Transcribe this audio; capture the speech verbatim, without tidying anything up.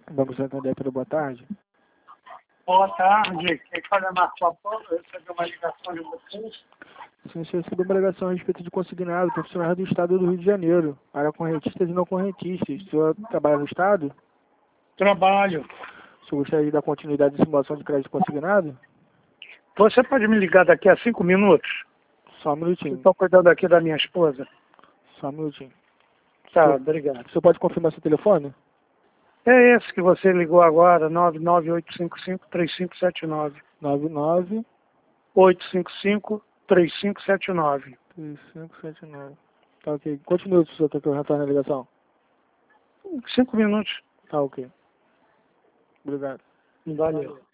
Banco Santander, pela boa tarde. Boa tarde. Quem fala Marco Apolo, eu recebi uma ligação de vocês. Sim, você recebeu uma ligação a respeito de consignado, profissional do Estado do Rio de Janeiro, para correntistas e não correntistas. O senhor trabalha no Estado? Trabalho. O senhor gostaria de dar continuidade à simulação de crédito consignado? Você pode me ligar daqui a cinco minutos? Só um minutinho. Estou cuidando aqui da minha esposa. Só um minutinho. Tá, Senhor, obrigado. o senhor pode confirmar seu telefone? É esse que você ligou agora, nove nove oito cinco cinco, três cinco sete nove. nove nove oito cinco cinco, três cinco sete nove. três cinco sete nove. Tá ok. Quantos minutos o senhor tem que eu retornar a ligação? Cinco minutos. Tá ok. Obrigado. Valeu.